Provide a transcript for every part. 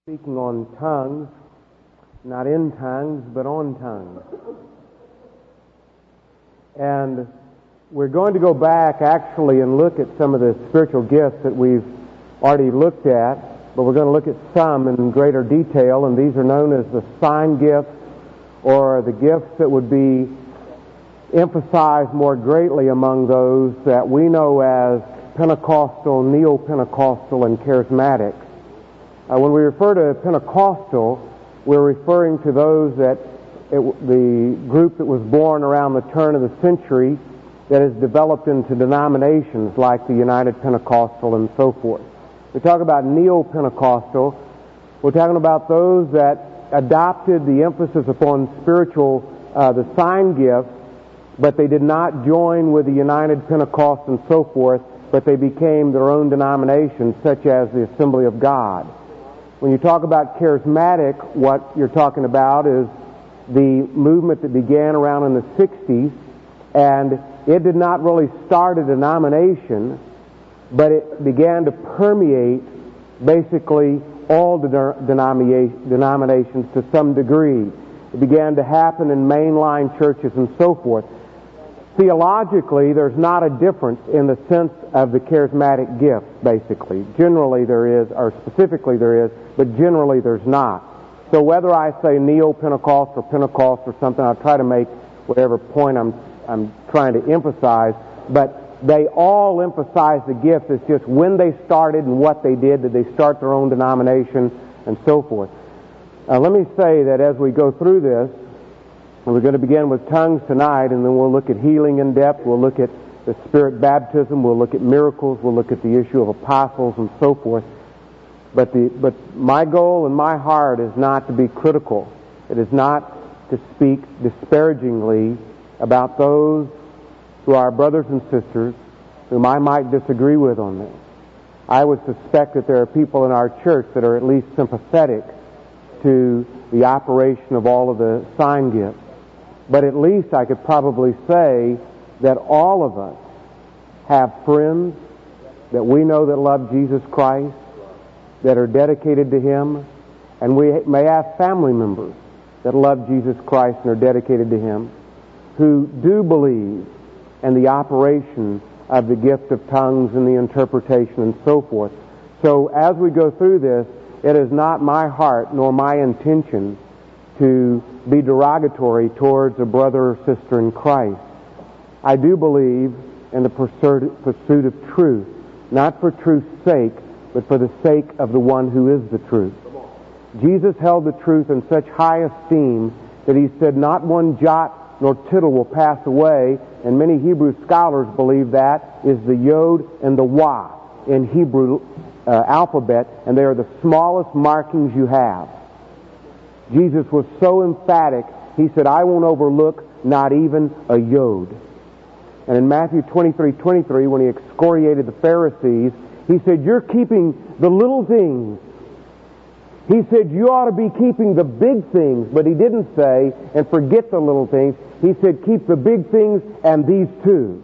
Speaking on tongues, not in tongues, but on tongues. And we're going to go back actually and look at some of the spiritual gifts that we've already looked at, but we're going to look at some in greater detail, and these are known as the sign gifts, or the gifts that would be emphasized more greatly among those that we know as Pentecostal, Neo-Pentecostal, and Charismatic. When we refer to Pentecostal, we're referring to those the group that was born around the turn of the century that has developed into denominations like the United Pentecostal and so forth. We talk about Neo-Pentecostal, we're talking about those that adopted the emphasis upon the sign gifts, but they did not join with the United Pentecost and so forth, but they became their own denominations, such as the Assembly of God. When you talk about charismatic, what you're talking about is the movement that began around in the 60s, and it did not really start a denomination, but it began to permeate basically all denominations to some degree. It began to happen in mainline churches and so forth. Theologically, there's not a difference in the sense of the charismatic gifts, basically. Generally there is, or specifically there is, but generally there's not. So whether I say Neo-Pentecost or Pentecost or something, I'll try to make whatever point I'm trying to emphasize, but they all emphasize the gifts. It's just when they started and what they did they start their own denomination and so forth. Let me say that as we go through this, we're going to begin with tongues tonight, and then we'll look at healing in depth. We'll look at the Spirit baptism. We'll look at miracles. We'll look at the issue of apostles and so forth. But my goal and my heart is not to be critical. It is not to speak disparagingly about those who are brothers and sisters whom I might disagree with on this. I would suspect that there are people in our church that are at least sympathetic to the operation of all of the sign gifts. But at least I could probably say that all of us have friends that we know that love Jesus Christ, that are dedicated to Him, and we may have family members that love Jesus Christ and are dedicated to Him, who do believe in the operation of the gift of tongues and the interpretation and so forth. So as we go through this, it is not my heart nor my intention to be derogatory towards a brother or sister in Christ. I do believe in the pursuit of truth, not for truth's sake, but for the sake of the one who is the truth. Jesus held the truth in such high esteem that He said not one jot nor tittle will pass away, and many Hebrew scholars believe that is the Yod and the Wah in Hebrew alphabet, and they are the smallest markings you have. Jesus was so emphatic, He said, I won't overlook not even a Yod. And in Matthew 23:23, when He excoriated the Pharisees, He said, you're keeping the little things. He said, you ought to be keeping the big things, but He didn't say, and forget the little things. He said, keep the big things and these too.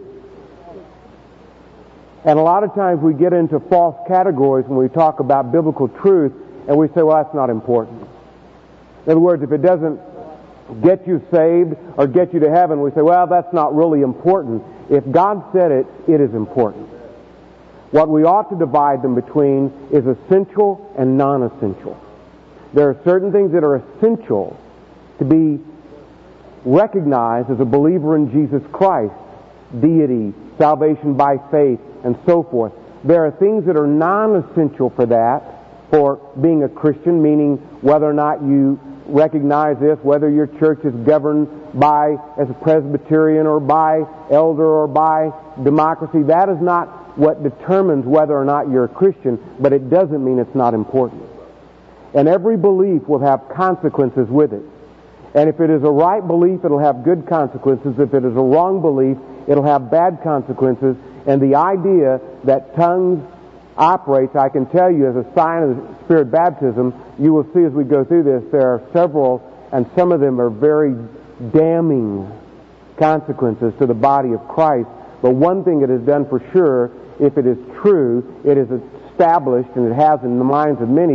And a lot of times we get into false categories when we talk about biblical truth, and we say, well, that's not important. In other words, if it doesn't get you saved or get you to heaven, we say, well, that's not really important. If God said it, it is important. What we ought to divide them between is essential and non-essential. There are certain things that are essential to be recognized as a believer in Jesus Christ, deity, salvation by faith, and so forth. There are things that are non-essential for that, for being a Christian, meaning whether or not you recognize this, whether your church is governed as a Presbyterian or by elder or by democracy. That is not what determines whether or not you're a Christian, but it doesn't mean it's not important. And every belief will have consequences with it. And if it is a right belief, it'll have good consequences. If it is a wrong belief, it'll have bad consequences. And the idea that tongues operates, I can tell you, as a sign of the Spirit baptism, you will see as we go through this, there are several, and some of them are very damning consequences to the body of Christ. But one thing it has done for sure, if it is true, it is established, and it has in the minds of many,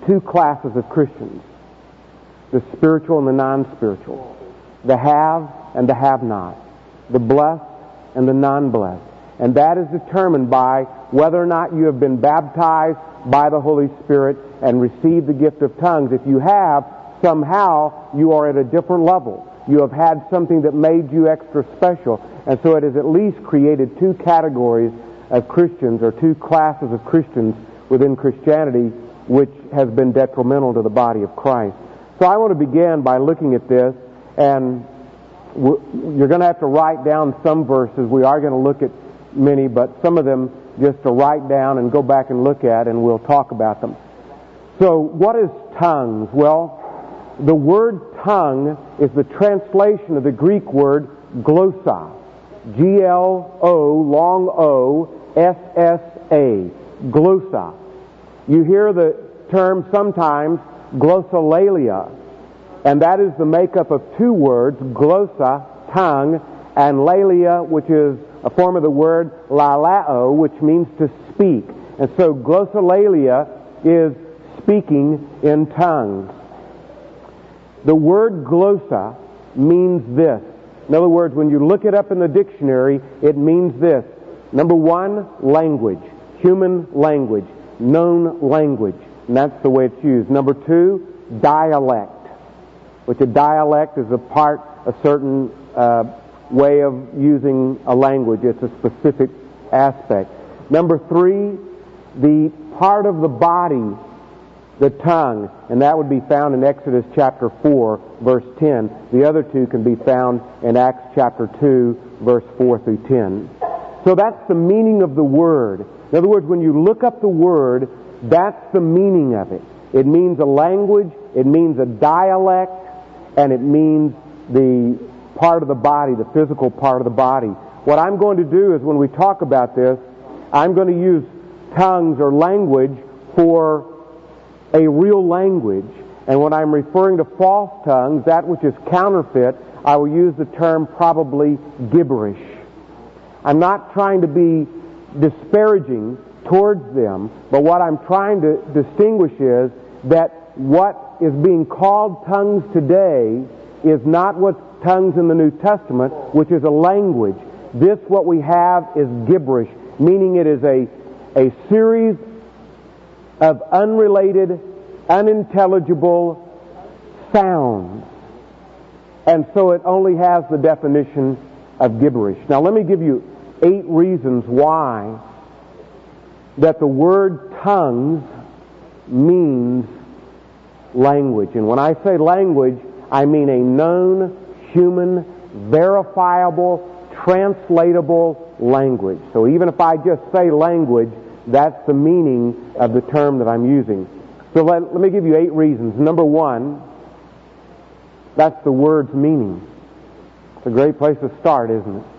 two classes of Christians, the spiritual and the non-spiritual, the have and the have-not, the blessed and the non-blessed. And that is determined by whether or not you have been baptized by the Holy Spirit and received the gift of tongues. If you have, somehow you are at a different level. You have had something that made you extra special. And so it has at least created two categories of Christians, or two classes of Christians within Christianity, which has been detrimental to the body of Christ. So I want to begin by looking at this, and you're going to have to write down some verses. We are going to look at many, but some of them just to write down and go back and look at, and we'll talk about them. So what is tongues? Well, the word tongue is the translation of the Greek word glossa. G-L-O, long O, S-S-A. Glossa. You hear the term sometimes glossolalia, and that is the makeup of two words, glossa, tongue, and lalia, which is a form of the word lalao, which means to speak. And so glossolalia is speaking in tongues. The word glossa means this. In other words, when you look it up in the dictionary, it means this. Number one, language. Human language. Known language. And that's the way it's used. Number two, dialect. Which a dialect is a certain way of using a language. It's a specific aspect. Number three, the part of the body, the tongue, and that would be found in Exodus chapter 4, verse 10. The other two can be found in Acts chapter 2, verse 4 through 10. So that's the meaning of the word. In other words, when you look up the word, that's the meaning of it. It means a language, it means a dialect, and it means the part of the body, the physical part of the body. What I'm going to do is, when we talk about this, I'm going to use tongues or language for a real language. And when I'm referring to false tongues, that which is counterfeit, I will use the term probably gibberish. I'm not trying to be disparaging towards them, but what I'm trying to distinguish is that what is being called tongues today is not what's tongues in the New Testament, which is a language. This, what we have, is gibberish, meaning it is a series of unrelated, unintelligible sounds. And so it only has the definition of gibberish. Now let me give you 8 reasons why that the word tongues means language. And when I say language, I mean a known, human, verifiable, translatable language. So even if I just say language, that's the meaning of the term that I'm using. So let me give you 8 reasons. Number 1, that's the word's meaning. It's a great place to start, isn't it?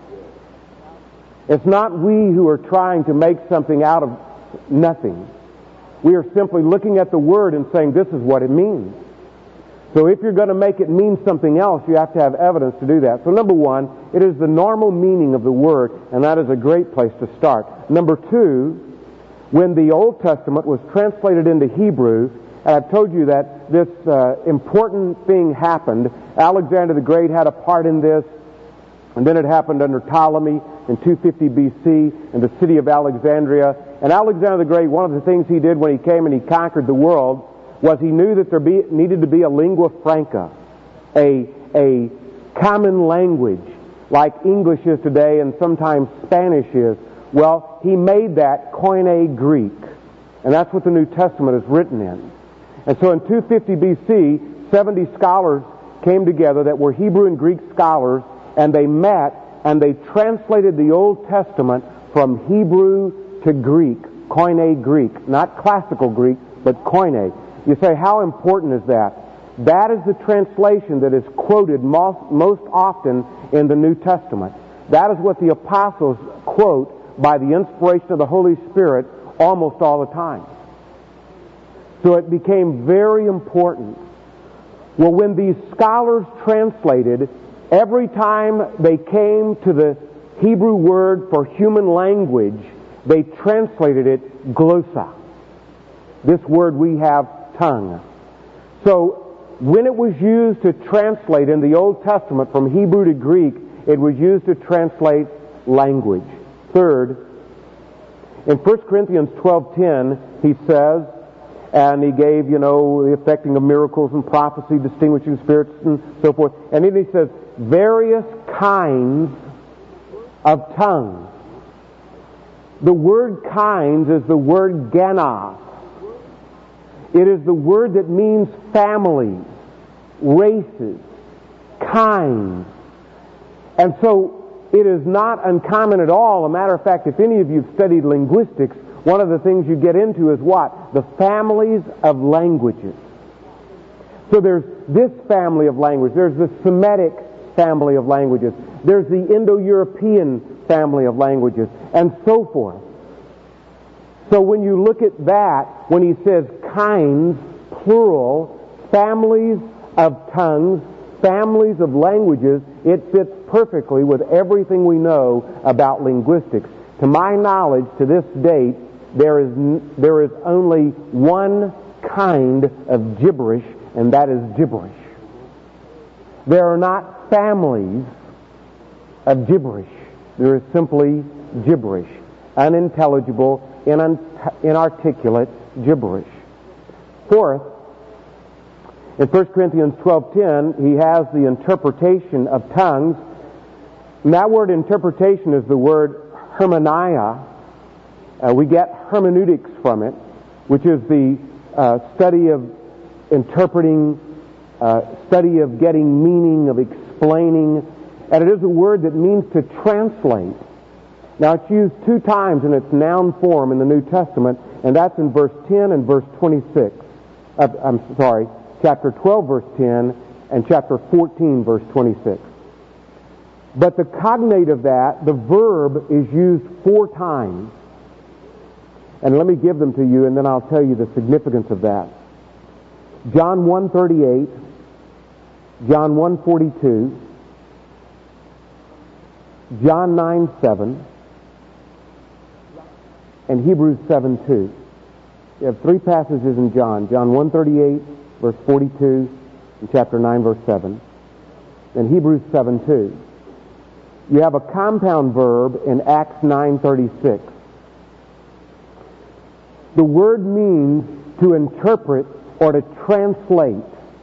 It's not we who are trying to make something out of nothing. We are simply looking at the word and saying, this is what it means. So if you're going to make it mean something else, you have to have evidence to do that. So number 1, it is the normal meaning of the word, and that is a great place to start. Number 2, when the Old Testament was translated into Hebrew, and I've told you that this important thing happened. Alexander the Great had a part in this, and then it happened under Ptolemy in 250 BC in the city of Alexandria. And Alexander the Great, one of the things he did when he came and he conquered the world was he knew that there needed to be a lingua franca, a common language like English is today and sometimes Spanish is. Well, he made that Koine Greek, and that's what the New Testament is written in. And so in 250 BC, 70 scholars came together that were Hebrew and Greek scholars, and they met and they translated the Old Testament from Hebrew to Greek, Koine Greek, not classical Greek, but Koine. You say, how important is that? That is the translation that is quoted most often in the New Testament. That is what the apostles quote by the inspiration of the Holy Spirit almost all the time. So it became very important. Well, when these scholars translated, every time they came to the Hebrew word for human language, they translated it glossa. This word we have tongue. So when it was used to translate in the Old Testament from Hebrew to Greek, it was used to translate language. Third, in 1 Corinthians 12:10, he says, and he gave, the effecting of miracles and prophecy, distinguishing spirits and so forth. And then he says, various kinds of tongues. The word kinds is the word genos. It is the word that means families, races, kinds. And so it is not uncommon at all. A matter of fact, if any of you have studied linguistics, one of the things you get into is what? The families of languages. So there's this family of language. There's the Semitic family of languages. There's the Indo-European family of languages, and so forth. So when you look at that, when he says kinds, plural, families of tongues, families of languages, it fits perfectly with everything we know about linguistics. To my knowledge, to this date, there is only one kind of gibberish, and that is gibberish. There are not families of gibberish. There is simply gibberish, unintelligible, inarticulate gibberish. Fourth, in 1 Corinthians 12:10, he has the interpretation of tongues. And that word interpretation is the word hermeneia. We get hermeneutics from it, which is the study of interpreting, study of getting meaning, of explaining. And it is a word that means to translate. Now it's used 2 times in its noun form in the New Testament, and that's in verse 10 and verse 26. Chapter 12, verse 10, and chapter 14, verse 26. But the cognate of that, the verb, is used 4 times. And let me give them to you, and then I'll tell you the significance of that. John 1:38, John 1:42, John 9:7, and Hebrews 7:2. You have 3 passages in John. John 1:38, verse 42, and chapter 9, verse 7, and Hebrews 7:2. You have a compound verb in Acts 9:36. The word means to interpret or to translate.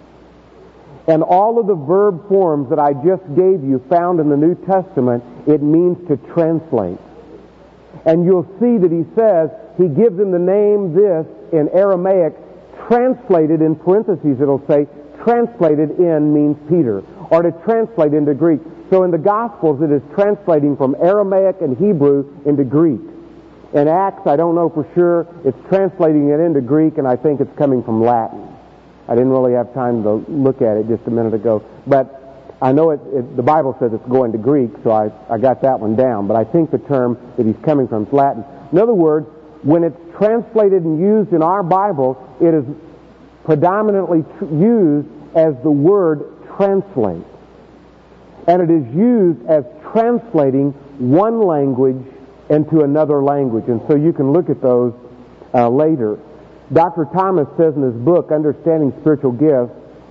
And all of the verb forms that I just gave you found in the New Testament, it means to translate. And you'll see that he says, he gives him the name this in Aramaic, translated in parentheses it'll say, translated in means Peter, or to translate into Greek. So in the Gospels it is translating from Aramaic and Hebrew into Greek. In Acts, I don't know for sure, it's translating it into Greek, and I think it's coming from Latin. I didn't really have time to look at it just a minute ago, but I know the Bible says it's going to Greek, so I got that one down, but I think the term that he's coming from is Latin. In other words, when it's translated and used in our Bible, it is predominantly used as the word translate. And it is used as translating one language into another language. And so you can look at those later. Dr. Thomas says in his book, Understanding Spiritual Gifts,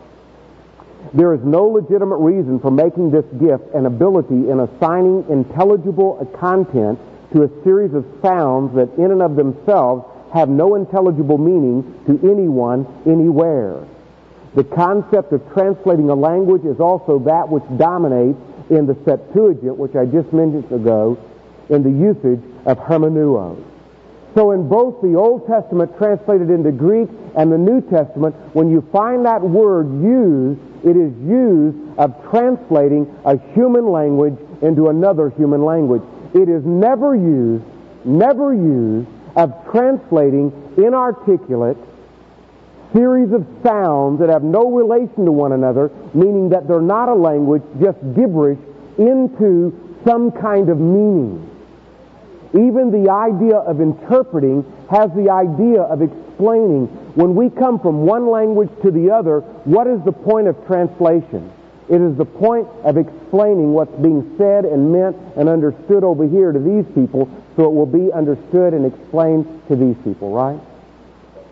there is no legitimate reason for making this gift an ability in assigning intelligible content to a series of sounds that in and of themselves have no intelligible meaning to anyone, anywhere. The concept of translating a language is also that which dominates in the Septuagint, which I just mentioned ago, in the usage of hermeneuos. So in both the Old Testament translated into Greek and the New Testament, when you find that word used, it is used of translating a human language into another human language. It is never used of translating inarticulate series of sounds that have no relation to one another, meaning that they're not a language, just gibberish, into some kind of meaning. Even the idea of interpreting has the idea of explaining. When we come from one language to the other, what is the point of translation? It is the point of explaining what's being said and meant and understood over here to these people, so it will be understood and explained to these people, right?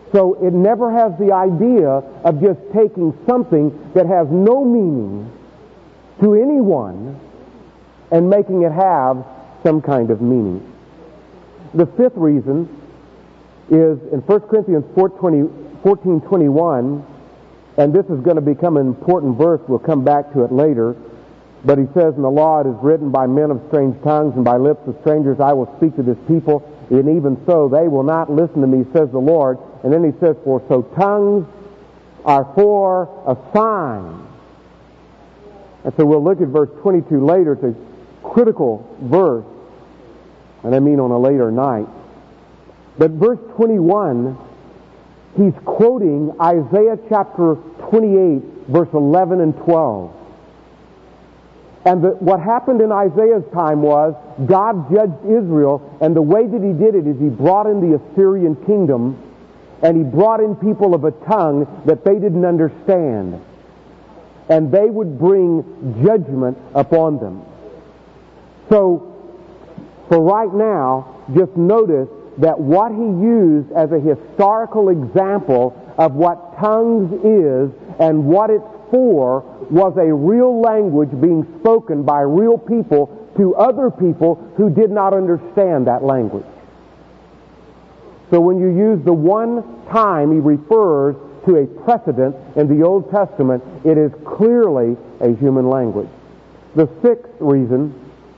So it never has the idea of just taking something that has no meaning to anyone and making it have some kind of meaning. The fifth reason is in 1 Corinthians 14:21, and this is going to become an important verse. We'll come back to it later. But he says, "In the law it is written, by men of strange tongues and by lips of strangers I will speak to this people, and even so they will not listen to me, says the Lord." And then he says, "For so tongues are for a sign." And so we'll look at verse 22 later. It's a critical verse, and I mean on a later night. But verse 21, he's quoting Isaiah chapter 28, verse 11 and 12. And what happened in Isaiah's time was God judged Israel, and the way that he did it is he brought in the Assyrian kingdom, and he brought in people of a tongue that they didn't understand. And they would bring judgment upon them. So, for right now, just notice that what he used as a historical example of what tongues is and what it's for was a real language being spoken by real people to other people who did not understand that language. So when you use the one time he refers to a precedent in the Old Testament, it is clearly a human language. The sixth reason,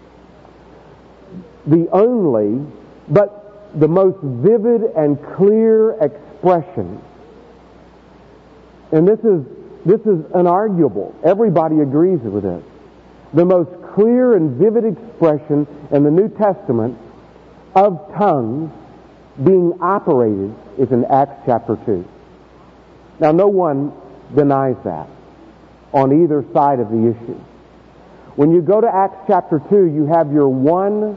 the only, but the most vivid and clear expression, and this is unarguable. Everybody agrees with this. The most clear and vivid expression in the New Testament of tongues being operated is in Acts chapter 2. Now, no one denies that on either side of the issue. When you go to Acts chapter 2, you have your one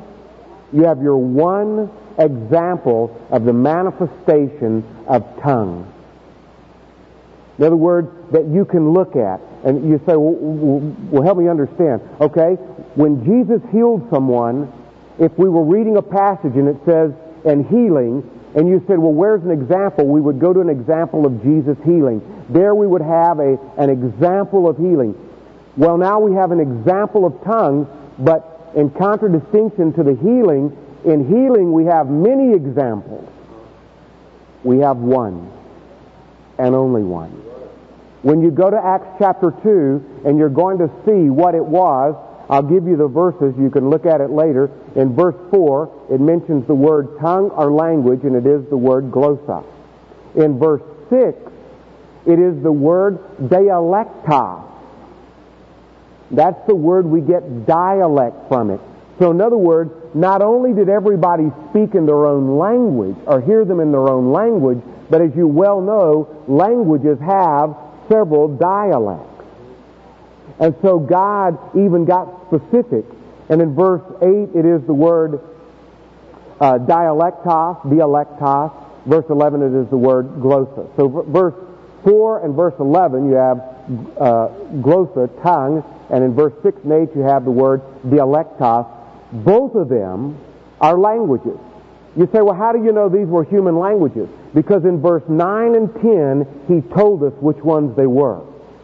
example of the manifestation of tongues. In other words, that you can look at. And you say, well, help me understand. Okay, when Jesus healed someone, if we were reading a passage and it says, and healing, and you said, well, where's an example? We would go to an example of Jesus healing. There we would have an example of healing. Well, now we have an example of tongues, but in contradistinction to the healing, in healing we have many examples. We have one, and only one. When you go to Acts chapter 2, and you're going to see what it was, I'll give you the verses, you can look at it later. In verse 4, it mentions the word tongue or language, and it is the word glossa. In verse 6, it is the word dialectos. That's the word we get dialect from it. So in other words, not only did everybody speak in their own language, or hear them in their own language, but as you well know, languages have several dialects. And so God even got specific. And in verse 8, it is the word dialectos. Verse 11, it is the word glossa. So verse 4 and verse 11, you have glossa, tongue. And in verse 6 and 8, you have the word dialectos. Both of them are languages. You say, well, how do you know these were human languages? Because in verse 9 and 10, he told us which ones they were.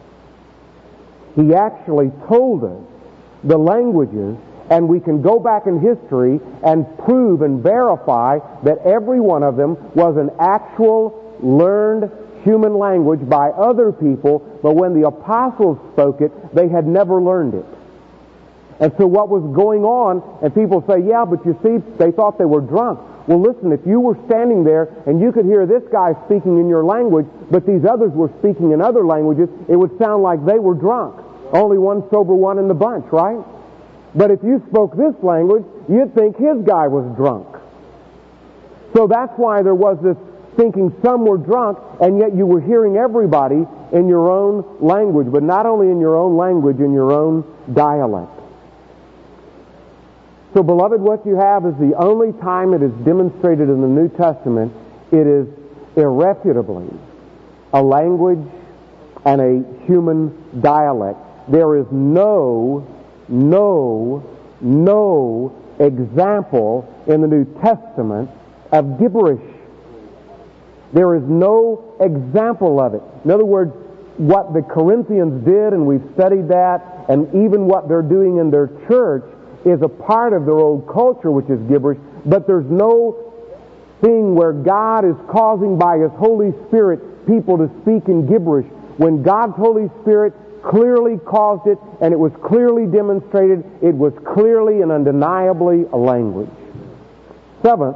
He actually told us the languages, and we can go back in history and prove and verify that every one of them was an actual learned human language by other people, but when the apostles spoke it, they had never learned it. And so what was going on, and people say, yeah, but you see, they thought they were drunk. Well, listen, if you were standing there and you could hear this guy speaking in your language, but these others were speaking in other languages, it would sound like they were drunk. Only one sober one in the bunch, right? But if you spoke this language, you'd think his guy was drunk. So that's why there was this thinking some were drunk, and yet you were hearing everybody in your own language, but not only in your own language, in your own dialect. So, beloved, what you have is the only time it is demonstrated in the New Testament, it is irrefutably a language and a human dialect. There is no example in the New Testament of gibberish. There is no example of it. In other words, what the Corinthians did, and we've studied that, and even what they're doing in their church is a part of their old culture, which is gibberish, but there's no thing where God is causing by His Holy Spirit people to speak in gibberish, when God's Holy Spirit clearly caused it, and it was clearly demonstrated, it was clearly and undeniably a language. Seventh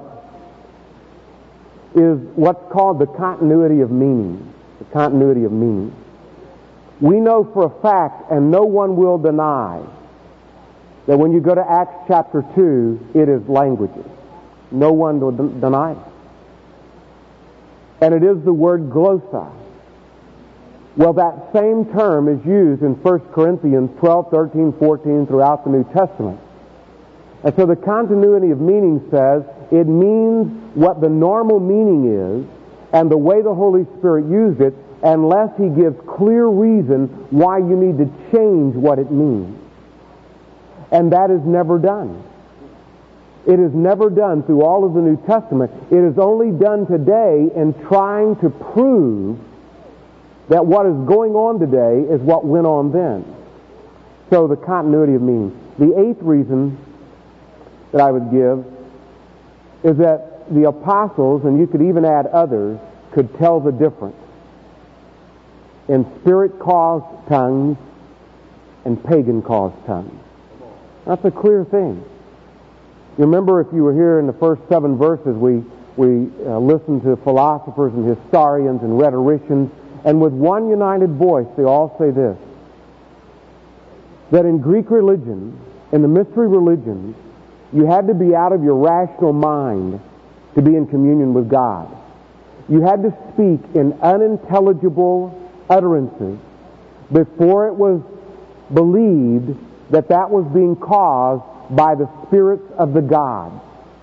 is what's called the continuity of meaning. The continuity of meaning. We know for a fact, and no one will deny, that when you go to Acts chapter 2, it is languages. No one will deny it. And it is the word glossa. Well, that same term is used in 1 Corinthians 12, 13, 14 throughout the New Testament. And so the continuity of meaning says it means what the normal meaning is and the way the Holy Spirit used it, unless He gives clear reason why you need to change what it means. And that is never done. It is never done through all of the New Testament. It is only done today in trying to prove that what is going on today is what went on then. So the continuity of meaning. The eighth reason that I would give is that the apostles, and you could even add others, could tell the difference in Spirit-caused tongues and pagan-caused tongues. That's a clear thing. You remember, if you were here in the first 7 verses, we listened to philosophers and historians and rhetoricians, and with one united voice they all say this, that in Greek religion, in the mystery religions, you had to be out of your rational mind to be in communion with God. You had to speak in unintelligible utterances before it was believed that that was being caused by the spirits of the gods.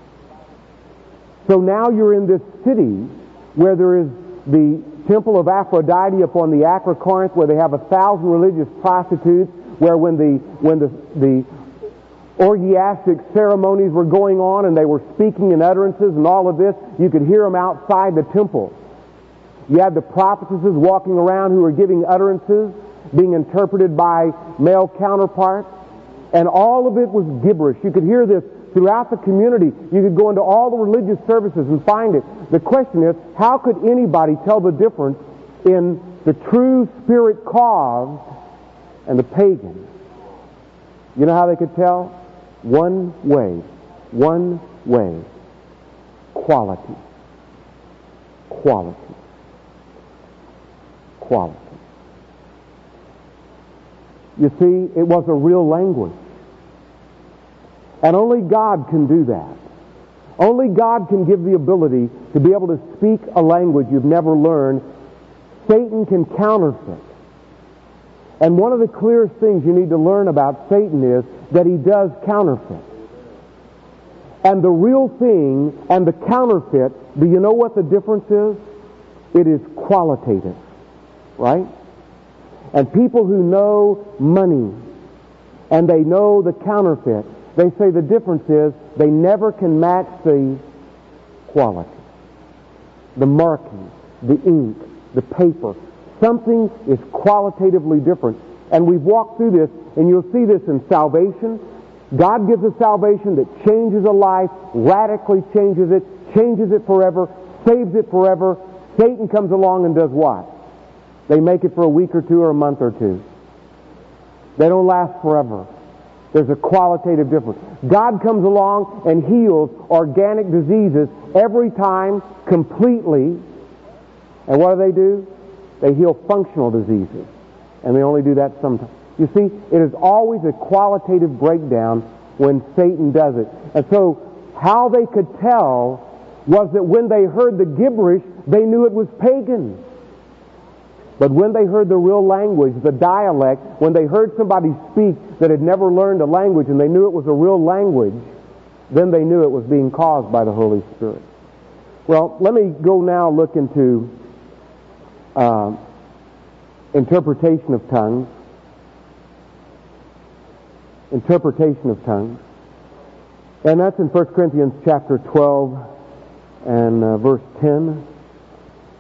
So now you're in this city where there is the temple of Aphrodite upon the Acrocorinth, where they have 1,000 religious prostitutes, where when the orgiastic ceremonies were going on and they were speaking in utterances and all of this, you could hear them outside the temple. You had the prophetesses walking around who were giving utterances, being interpreted by male counterparts, and all of it was gibberish. You could hear this throughout the community. You could go into all the religious services and find it. The question is, how could anybody tell the difference in the true spirit caused and the pagan? You know how they could tell? One way. One way. Quality. Quality. Quality. You see, it was a real language. And only God can do that. Only God can give the ability to be able to speak a language you've never learned. Satan can counterfeit. And one of the clearest things you need to learn about Satan is that he does counterfeit. And the real thing and the counterfeit, do you know what the difference is? It is qualitative. Right? And people who know money and they know the counterfeit, they say the difference is they never can match the quality. The marking, the ink, the paper. Something is qualitatively different. And we've walked through this, and you'll see this in salvation. God gives a salvation that changes a life, radically changes it forever, saves it forever. Satan comes along and does what? They make it for a week or two or a month or two. They don't last forever. There's a qualitative difference. God comes along and heals organic diseases every time completely. And what do? They heal functional diseases. And they only do that sometimes. You see, it is always a qualitative breakdown when Satan does it. And so, how they could tell was that when they heard the gibberish, they knew it was pagan. But when they heard the real language, the dialect, when they heard somebody speak that had never learned a language and they knew it was a real language, then they knew it was being caused by the Holy Spirit. Well, let me go now look into interpretation of tongues. Interpretation of tongues. And that's in 1 Corinthians chapter 12 and verse 10.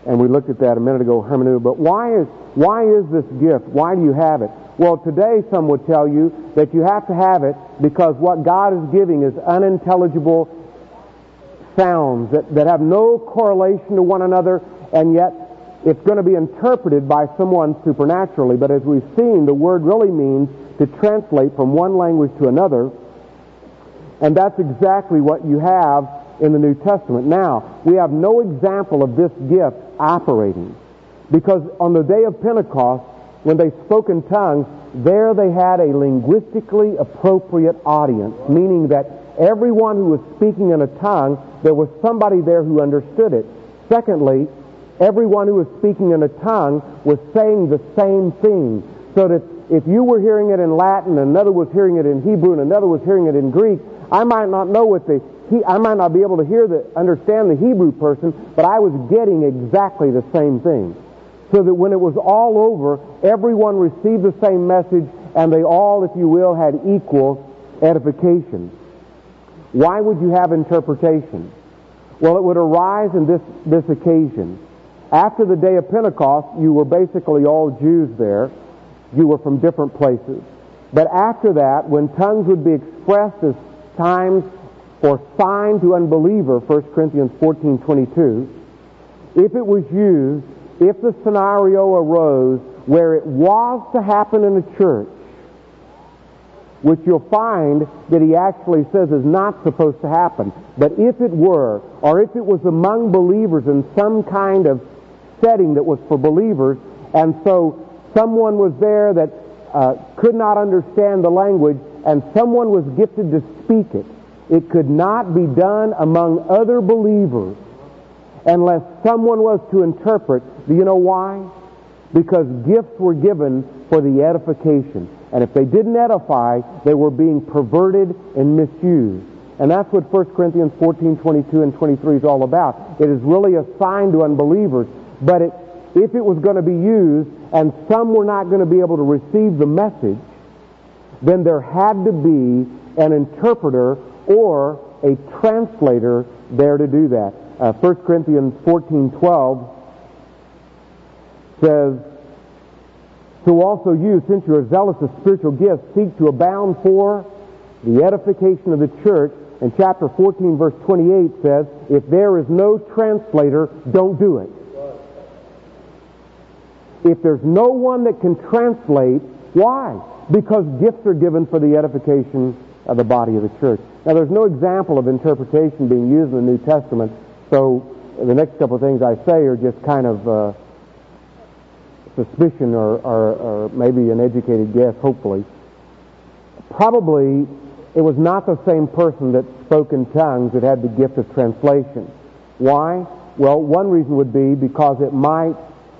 And we looked at that a minute ago, hermeneutic. But why is this gift? Why do you have it? Well, today some would tell you that you have to have it because what God is giving is unintelligible sounds that have no correlation to one another, and yet it's going to be interpreted by someone supernaturally. But as we've seen, the word really means to translate from one language to another, and that's exactly what you have in the New Testament. Now, we have no example of this gift operating, because on the day of Pentecost, when they spoke in tongues, there they had a linguistically appropriate audience, meaning that everyone who was speaking in a tongue, there was somebody there who understood it. Secondly, everyone who was speaking in a tongue was saying the same thing, so that if you were hearing it in Latin, and another was hearing it in Hebrew, and another was hearing it in Greek, I might not be able to understand the Hebrew person, but I was getting exactly the same thing. So that when it was all over, everyone received the same message, and they all, if you will, had equal edification. Why would you have interpretation? Well, it would arise in this occasion. After the day of Pentecost, you were basically all Jews there. You were from different places. But after that, when tongues would be expressed as times for sign to unbeliever, 1 Corinthians 14:22, if it was used, if the scenario arose where it was to happen in a church, which you'll find that he actually says is not supposed to happen, but if it were, or if it was among believers in some kind of setting that was for believers, and so someone was there that could not understand the language, and someone was gifted to speak it, it could not be done among other believers unless someone was to interpret. Do you know why? Because gifts were given for the edification. And if they didn't edify, they were being perverted and misused. And that's what 1 Corinthians 14:22 and 23 is all about. It is really a sign to unbelievers. But if it was going to be used and some were not going to be able to receive the message, then there had to be an interpreter or a translator there to do that. 1 Corinthians 14:12 says, "So also you, since you are zealous of spiritual gifts, seek to abound for the edification of the church." And chapter 14, verse 28 says, "If there is no translator, don't do it." If there's no one that can translate, why? Because gifts are given for the edification of the body of the church. Now, there's no example of interpretation being used in the New Testament, so the next couple of things I say are just kind of suspicion or maybe an educated guess, hopefully. Probably it was not the same person that spoke in tongues that had the gift of translation. Why? Well, one reason would be because it might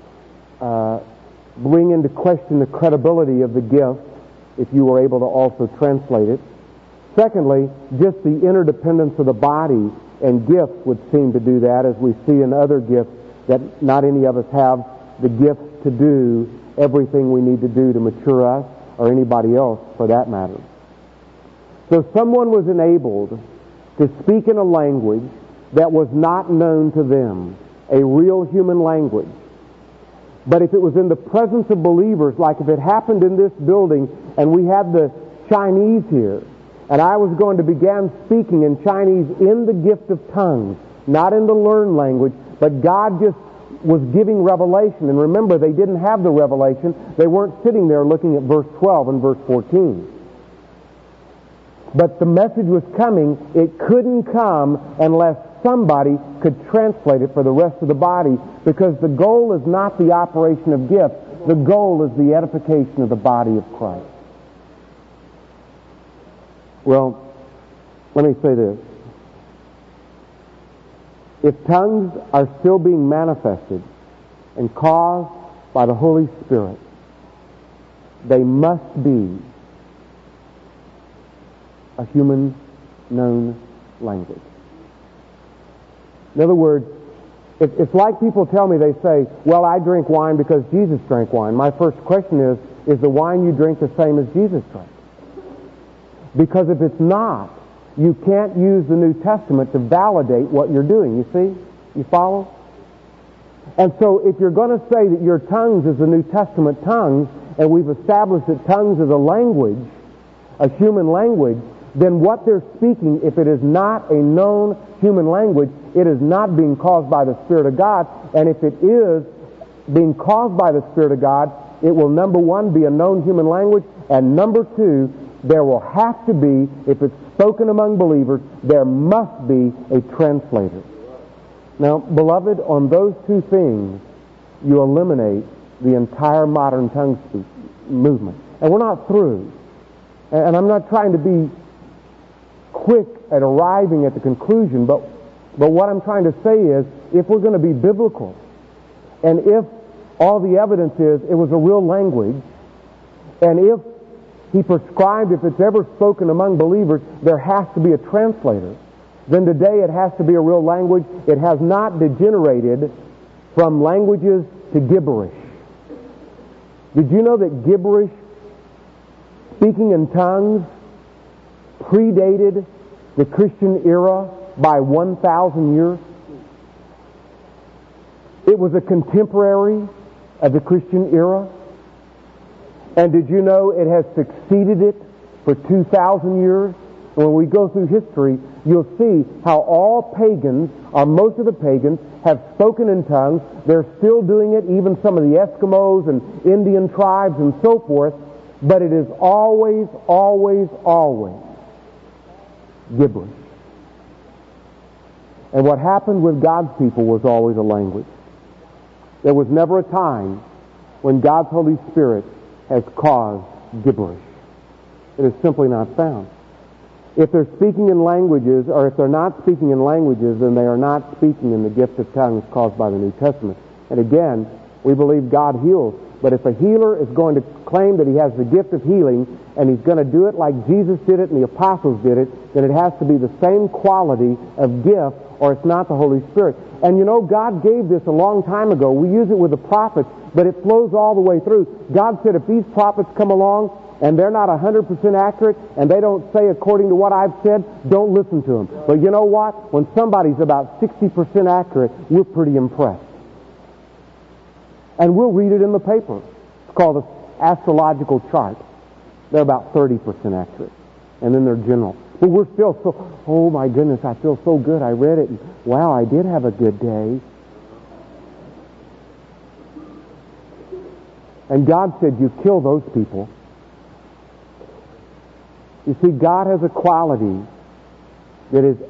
bring into question the credibility of the gift if you were able to also translate it. Secondly, just the interdependence of the body and gifts would seem to do that, as we see in other gifts, that not any of us have the gifts to do everything we need to do to mature us, or anybody else for that matter. So someone was enabled to speak in a language that was not known to them, a real human language. But if it was in the presence of believers, like if it happened in this building and we had the Chinese here, and I was going to begin speaking in Chinese in the gift of tongues, not in the learned language, but God just was giving revelation. And remember, they didn't have the revelation. They weren't sitting there looking at verse 12 and verse 14. But the message was coming. It couldn't come unless somebody could translate it for the rest of the body, because the goal is not the operation of gifts. The goal is the edification of the body of Christ. Well, let me say this. If tongues are still being manifested and caused by the Holy Spirit, they must be a human known language. In other words, it's like people tell me, they say, well, I drink wine because Jesus drank wine. My first question is the wine you drink the same as Jesus drank? Because if it's not, you can't use the New Testament to validate what you're doing. You see? You follow? And so if you're going to say that your tongues is the New Testament tongues, and we've established that tongues is a language, a human language, then what they're speaking, if it is not a known human language, it is not being caused by the Spirit of God. And if it is being caused by the Spirit of God, it will, number one, be a known human language, and number two, there will have to be, if it's spoken among believers, there must be a translator. Now, beloved, on those two things, you eliminate the entire modern tongue speak movement. And we're not through. And I'm not trying to be quick at arriving at the conclusion, but what I'm trying to say is, if we're going to be biblical, and if all the evidence is it was a real language, and if he prescribed if it's ever spoken among believers, there has to be a translator, then today it has to be a real language. It has not degenerated from languages to gibberish. Did you know that gibberish, speaking in tongues, predated the Christian era by 1,000 years? It was a contemporary of the Christian era. And did you know it has succeeded it for 2,000 years? When we go through history, you'll see how all pagans, or most of the pagans, have spoken in tongues. They're still doing it, even some of the Eskimos and Indian tribes and so forth. But it is always, always, always gibberish. And what happened with God's people was always a language. There was never a time when God's Holy Spirit has caused gibberish. It is simply not found. If they're speaking in languages, or if they're not speaking in languages, then they are not speaking in the gift of tongues caused by the New Testament. And again, we believe God heals. But if a healer is going to claim that he has the gift of healing, and he's going to do it like Jesus did it and the apostles did it, then it has to be the same quality of gift, or it's not the Holy Spirit. And you know, God gave this a long time ago. We use it with the prophets, but it flows all the way through. God said, if these prophets come along and they're not 100% accurate, and they don't say according to what I've said, don't listen to them. But you know what? When somebody's about 60% accurate, we're pretty impressed. And we'll read it in the paper. It's called an astrological chart. They're about 30% accurate. And then they're general. But we're still so, oh my goodness, I feel so good. I read it, and wow, I did have a good day. And God said, you kill those people. You see, God has a quality that is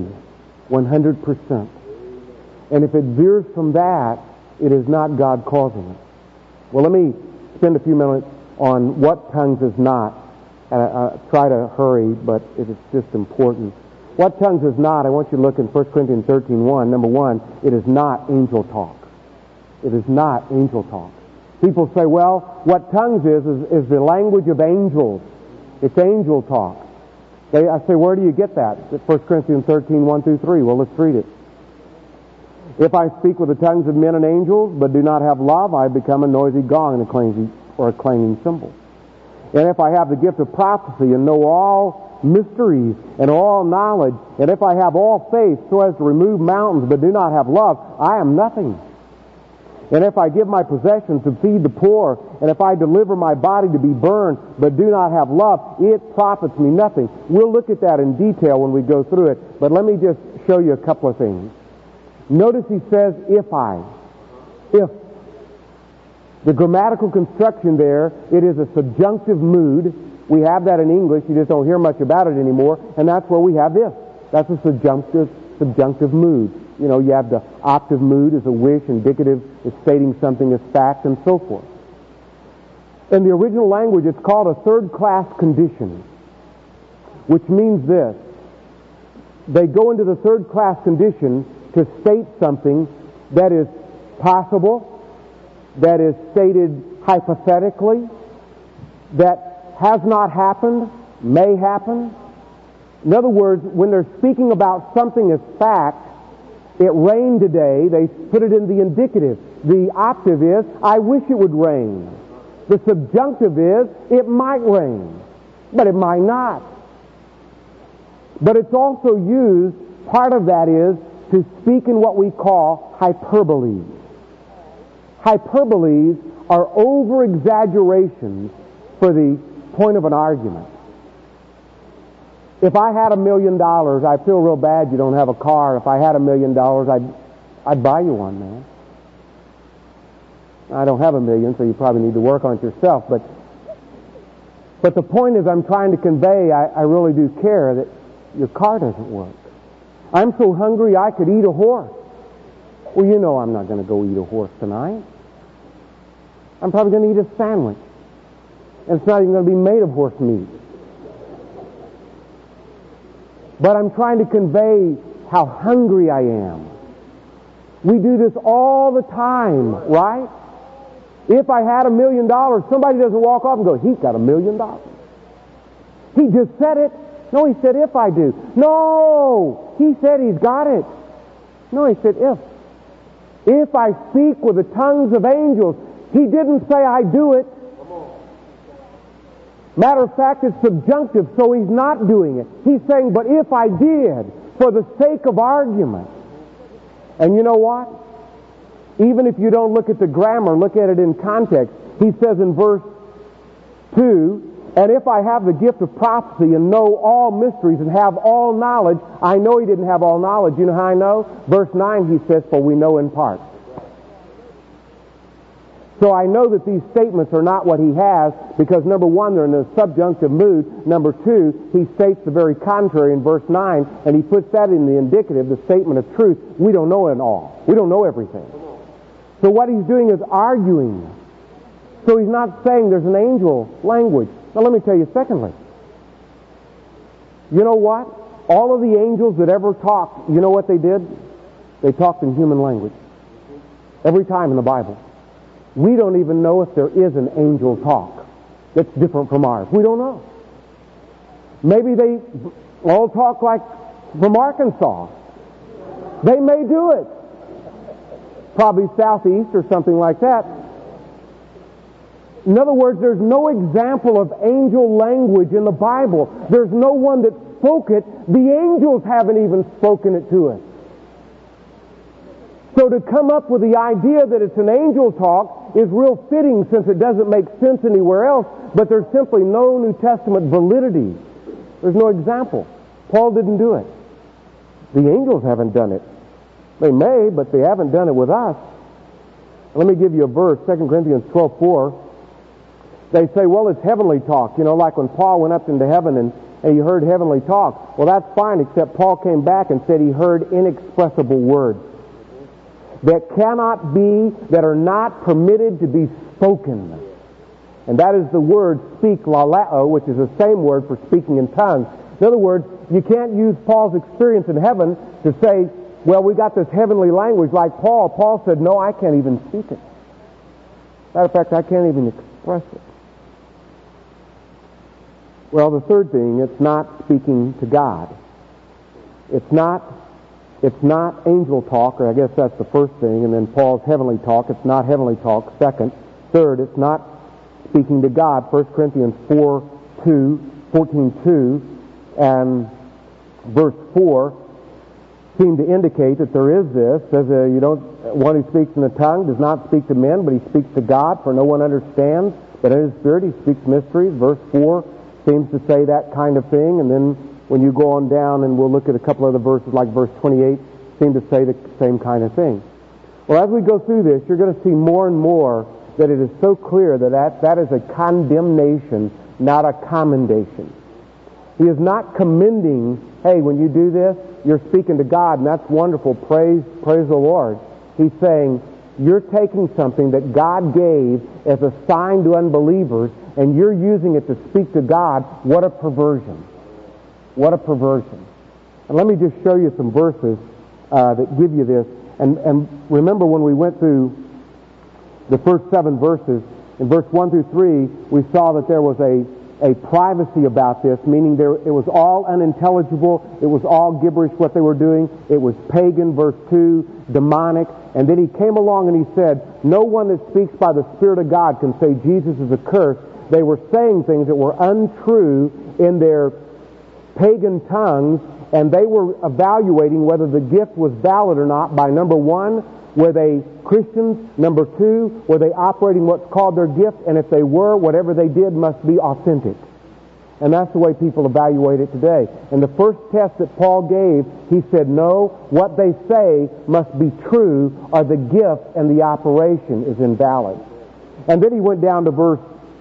100%. And if it veers from that, it is not God causing it. Well, let me spend a few minutes on what tongues is not. And I try to hurry, but it is just important. What tongues is not, I want you to look in 1 Corinthians 13:1. Number one, it is not angel talk. It is not angel talk. People say, well, what tongues is the language of angels. It's angel talk. I say, where do you get that? 1 Corinthians 13:1-3. Well, let's read it. If I speak with the tongues of men and angels, but do not have love, I become a noisy gong and a clanging cymbal. And if I have the gift of prophecy and know all mysteries and all knowledge, and if I have all faith so as to remove mountains, but do not have love, I am nothing. And if I give my possessions to feed the poor, and if I deliver my body to be burned, but do not have love, it profits me nothing. We'll look at that in detail when we go through it, but let me just show you a couple of things. Notice he says, if. The grammatical construction there, it is a subjunctive mood. We have that in English, you just don't hear much about it anymore, and that's where we have this. That's a subjunctive mood. You know, you have the optive mood as a wish, indicative is stating something as fact, and so forth. In the original language, it's called a third-class condition, which means this. They go into the third-class condition to state something that is possible, that is stated hypothetically, that has not happened, may happen. In other words, when they're speaking about something as fact, it rained today, they put it in the indicative. The optive is, I wish it would rain. The subjunctive is, it might rain, but it might not. But it's also used, part of that is, to speak in what we call hyperbole. hyperboles are over-exaggerations for the point of an argument. If I had $1 million, I feel real bad you don't have a car. If I had $1 million, I'd buy you one, man. I don't have $1 million, so you probably need to work on it yourself. But the point is, I'm trying to convey, I really do care that your car doesn't work. I'm so hungry I could eat a horse. Well, you know I'm not going to go eat a horse tonight. I'm probably going to eat a sandwich. And it's not even going to be made of horse meat. But I'm trying to convey how hungry I am. We do this all the time, right? If I had $1 million, somebody doesn't walk off and go, he's got $1 million. He just said it. No, he said, if I do. No, he said he's got it. No, he said, if. If I speak with the tongues of angels, he didn't say I do it. Matter of fact, it's subjunctive, so he's not doing it. He's saying, but if I did, for the sake of argument. And you know what? Even if you don't look at the grammar, look at it in context. He says in verse 2, and if I have the gift of prophecy and know all mysteries and have all knowledge, I know he didn't have all knowledge. You know how I know? Verse 9 he says, for we know in part. So I know that these statements are not what he has because, number one, they're in a subjunctive mood. Number two, he states the very contrary in verse 9, and he puts that in the indicative, the statement of truth. We don't know it all. We don't know everything. So what he's doing is arguing. So he's not saying there's an angel language. Now let me tell you secondly. You know what? All of the angels that ever talked, you know what they did? They talked in human language. Every time in the Bible. We don't even know if there is an angel talk that's different from ours. We don't know. Maybe they all talk like from Arkansas. They may do it. Probably southeast or something like that. In other words, there's no example of angel language in the Bible. There's no one that spoke it. The angels haven't even spoken it to us. So to come up with the idea that it's an angel talk is real fitting since it doesn't make sense anywhere else, but there's simply no New Testament validity. There's no example. Paul didn't do it. The angels haven't done it. They may, but they haven't done it with us. Let me give you a verse, 2 Corinthians 12:4. They say, well, it's heavenly talk. You know, like when Paul went up into heaven and he heard heavenly talk. Well, that's fine, except Paul came back and said he heard inexpressible words that cannot be, that are not permitted to be spoken. And that is the word speak laleo, which is the same word for speaking in tongues. In other words, you can't use Paul's experience in heaven to say, well, we got this heavenly language like Paul. Paul said, no, I can't even speak it. Matter of fact, I can't even express it. Well, the third thing, it's not speaking to God. It's not angel talk, or I guess that's the first thing, and then Paul's heavenly talk. It's not heavenly talk, second. Third, it's not speaking to God. 1 Corinthians 14:2 and verse 4 seem to indicate that there is this. Says one who speaks in a tongue does not speak to men, but he speaks to God, for no one understands. But in his spirit he speaks mysteries. Verse 4 seems to say that kind of thing, and then when you go on down, and we'll look at a couple other verses like verse 28, seem to say the same kind of thing. Well, as we go through this, you're going to see more and more that it is so clear that is a condemnation, not a commendation. He is not commending, hey, when you do this, you're speaking to God, and that's wonderful. Praise the Lord. He's saying, you're taking something that God gave as a sign to unbelievers, and you're using it to speak to God. What a perversion. What a perversion. And let me just show you some verses that give you this. And remember when we went through the first 7 verses, in verse 1 through 3, we saw that there was a privacy about this, meaning it was all unintelligible, it was all gibberish what they were doing, it was pagan, verse 2, demonic, and then he came along and he said, no one that speaks by the Spirit of God can say Jesus is accursed. They were saying things that were untrue in their pagan tongues, and they were evaluating whether the gift was valid or not by, number one, Were they Christians? Number two, were they operating what's called their gift? And if they were, whatever they did must be authentic. And that's the way people evaluate it today. And the first test that Paul gave, he said, no, what they say must be true, or the gift and the operation is invalid. And then he went down to verse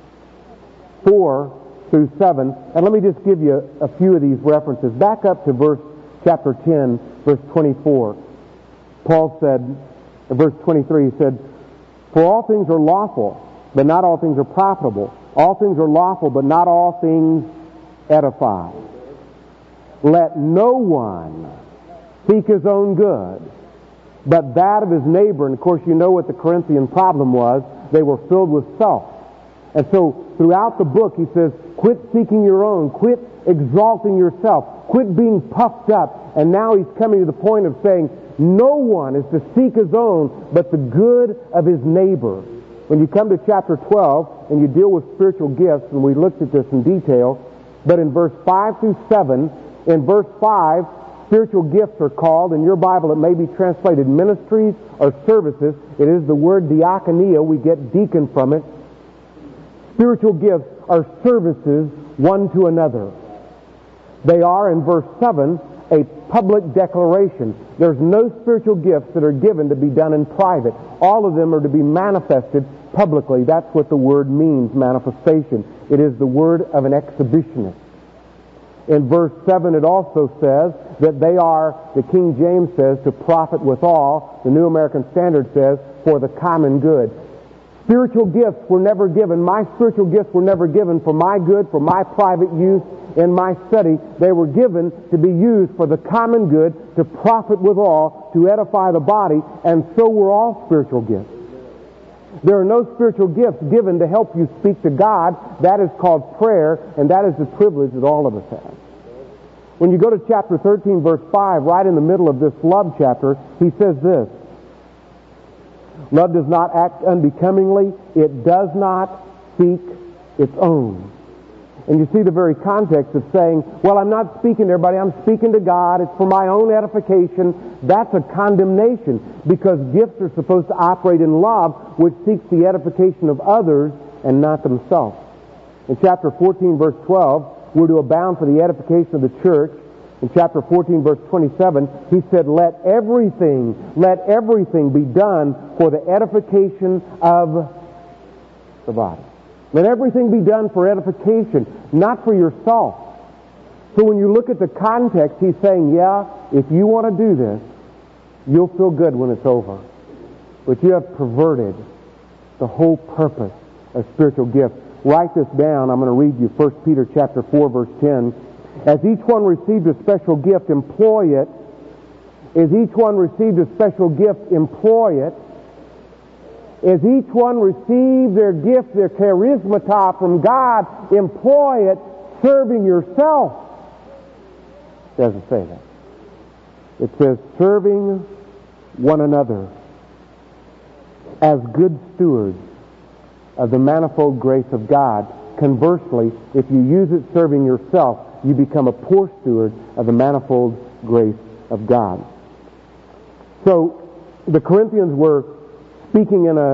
4 through 7. And let me just give you a few of these references. Back up to chapter 10, verse 24. Paul said, in verse 23, he said, for all things are lawful, but not all things are profitable. All things are lawful, but not all things edify. Let no one seek his own good, but that of his neighbor. And of course, you know what the Corinthian problem was. They were filled with self. And so, throughout the book, he says, quit seeking your own. Quit exalting yourself. Quit being puffed up. And now he's coming to the point of saying, no one is to seek his own, but the good of his neighbor. When you come to chapter 12 and you deal with spiritual gifts, and we looked at this in detail, but in verse 5 through 7, in verse 5, spiritual gifts are called. In your Bible it may be translated ministries or services. It is the word diakonia. We get deacon from it. Spiritual gifts are services one to another. They are, in verse 7, a public declaration. There's no spiritual gifts that are given to be done in private. All of them are to be manifested publicly. That's what the word means, manifestation. It is the word of an exhibitionist. In verse 7 it also says that they are, the King James says, to profit withal. The New American Standard says, for the common good. Spiritual gifts were never given. My spiritual gifts were never given for my good, for my private use in my study. They were given to be used for the common good, to profit withal, to edify the body, and so were all spiritual gifts. There are no spiritual gifts given to help you speak to God. That is called prayer, and that is the privilege that all of us have. When you go to chapter 13, verse 5, right in the middle of this love chapter, he says this, love does not act unbecomingly. It does not seek its own. And you see the very context of saying, well, I'm not speaking to everybody, I'm speaking to God, it's for my own edification. That's a condemnation, because gifts are supposed to operate in love, which seeks the edification of others and not themselves. In chapter 14, verse 12, we're to abound for the edification of the church. In chapter 14, verse 27, he said, let everything be done for the edification of the body. Let everything be done for edification, not for yourself. So when you look at the context, he's saying, yeah, if you want to do this, you'll feel good when it's over. But you have perverted the whole purpose of spiritual gifts. Write this down. I'm going to read you 1 Peter chapter 4, verse 10. As each one received a special gift, employ it. As each one received a special gift, employ it. As each one received their gift, their charismata from God, employ it, serving yourself. It doesn't say that. It says serving one another as good stewards of the manifold grace of God. Conversely, if you use it serving yourself, you become a poor steward of the manifold grace of God. So, the Corinthians were speaking in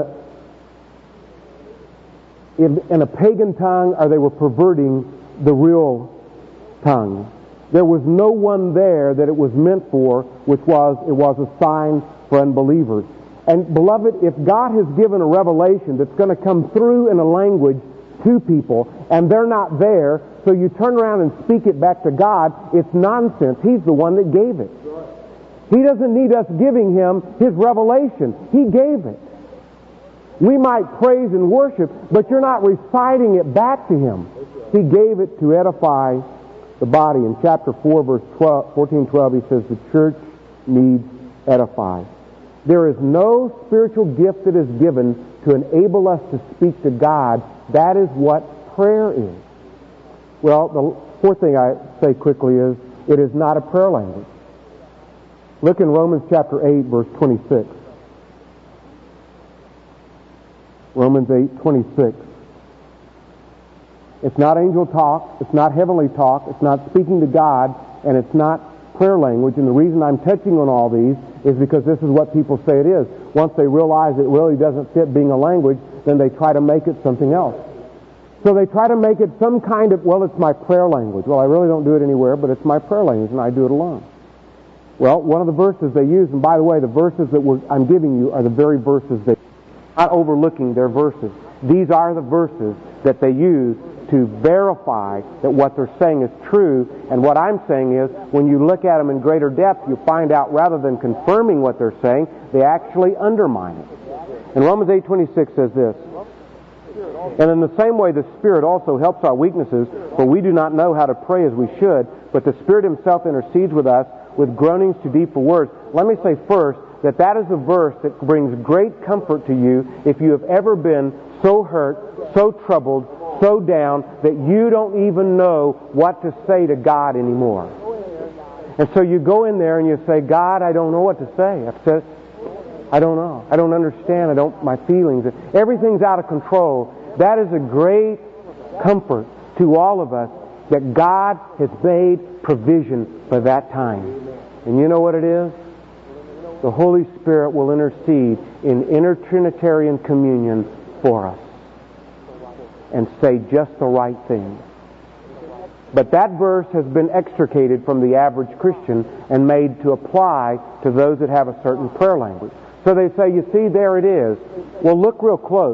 a pagan tongue, or they were perverting the real tongue. There was no one there that it was meant for, it was a sign for unbelievers. And beloved, if God has given a revelation that's going to come through in a language to people, and they're not there, so you turn around and speak it back to God, it's nonsense. He's the one that gave it. He doesn't need us giving Him His revelation. He gave it. We might praise and worship, but you're not reciting it back to Him. He gave it to edify the body. In chapter 4, verse 14-12, he says, the church needs edify. There is no spiritual gift that is given to enable us to speak to God. That is what prayer is. Well, the fourth thing I say quickly is, it is not a prayer language. Look in Romans chapter 8, verse 26. Romans 8:26. It's not angel talk, it's not heavenly talk, it's not speaking to God, and it's not prayer language, and the reason I'm touching on all these is because this is what people say it is. Once they realize it really doesn't fit being a language, then they try to make it something else. So they try to make it some kind of, well, it's my prayer language. Well, I really don't do it anywhere, but it's my prayer language, and I do it alone. Well, one of the verses they use, and by the way, the verses that I'm giving you are the very verses that, not overlooking their verses. These are the verses that they use to verify that what they're saying is true. And what I'm saying is, when you look at them in greater depth, you find out rather than confirming what they're saying, they actually undermine it. And Romans 8:26 says this, "And in the same way the Spirit also helps our weaknesses, for we do not know how to pray as we should, but the Spirit Himself intercedes with us with groanings too deep for words." Let me say first that is a verse that brings great comfort to you if you have ever been so hurt, so troubled, so down that you don't even know what to say to God anymore. And so you go in there and you say, "God, I don't know what to say. I don't know. I don't understand. My feelings. Everything's out of control." That is a great comfort to all of us that God has made provision for that time. And you know what it is? The Holy Spirit will intercede in intertrinitarian communion for us and say just the right thing. But that verse has been extricated from the average Christian and made to apply to those that have a certain prayer language. So they say, you see, there it is. Well, look real close.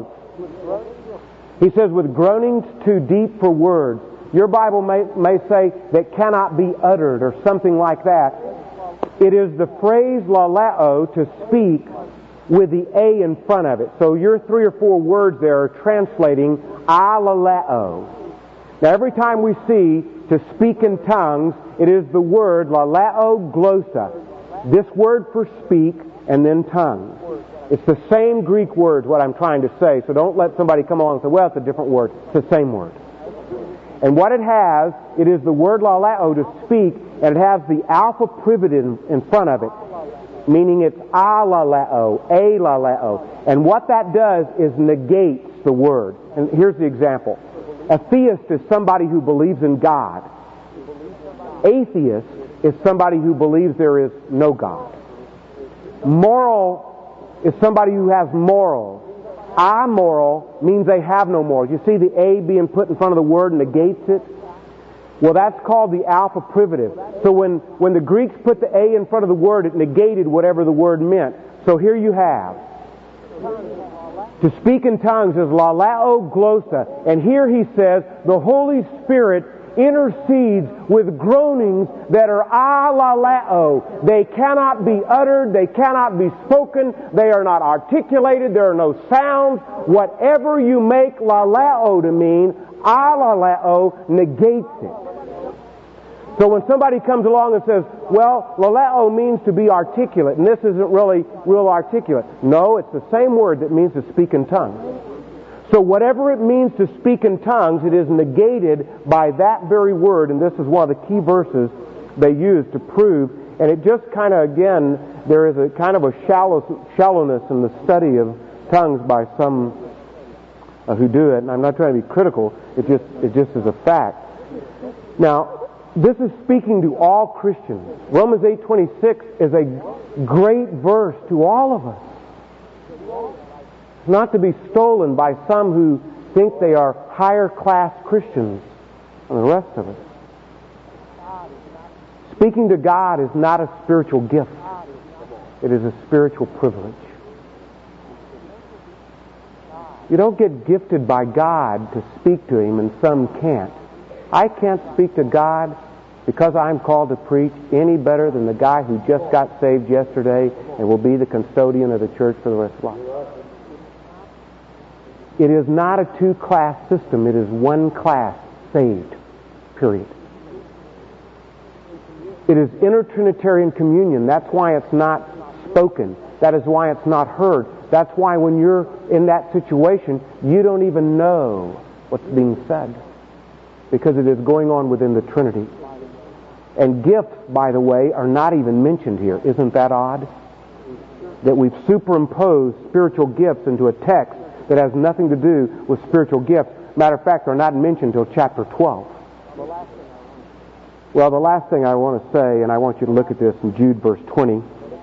He says, with groanings too deep for words. Your Bible may say that cannot be uttered or something like that. It is the phrase laleo, to speak, with the A in front of it. So your 3 or 4 words there are translating alaleo. Now every time we see to speak in tongues, it is the word laleo glossa. This word for speak and then tongues. It's the same Greek word, what I'm trying to say. So don't let somebody come along and say, well, it's a different word. It's the same word. And what it has, it is the word laleo, to speak, and it has the alpha privative in front of it, meaning it's alaleo, alaleo. And what that does is negates the word. And here's the example. A theist is somebody who believes in God. Atheist is somebody who believes there is no God. Moral is somebody who has morals. Amoral means they have no morals. You see the A being put in front of the word negates it? Well, that's called the alpha privative. So when the Greeks put the A in front of the word, it negated whatever the word meant. So here you have, to speak in tongues is laleo glossa. And here he says, the Holy Spirit intercedes with groanings that are alaleo. They cannot be uttered. They cannot be spoken. They are not articulated. There are no sounds. Whatever you make laleo to mean, alaleo negates it. So when somebody comes along and says, well, laleo means to be articulate, and this isn't really real articulate. No, it's the same word that means to speak in tongues. So whatever it means to speak in tongues, it is negated by that very word, and this is one of the key verses they use to prove, and it just kind of, again, there is a kind of a shallowness in the study of tongues by some who do it, and I'm not trying to be critical, it just is a fact. Now, this is speaking to all Christians. Romans 8:26 is a great verse to all of us. It's not to be stolen by some who think they are higher class Christians than the rest of us. Speaking to God is not a spiritual gift. It is a spiritual privilege. You don't get gifted by God to speak to Him, and some can't. I can't speak to God because I'm called to preach any better than the guy who just got saved yesterday and will be the custodian of the church for the rest of life. It is not a 2-class system. It is one class, saved, period. It is intertrinitarian communion. That's why it's not spoken. That is why it's not heard. That's why when you're in that situation, you don't even know what's being said, because it is going on within the Trinity. And gifts, by the way, are not even mentioned here. Isn't that odd? That we've superimposed spiritual gifts into a text that has nothing to do with spiritual gifts. Matter of fact, they're not mentioned until chapter 12. Well, the last thing I want to say, and I want you to look at this in Jude verse 20.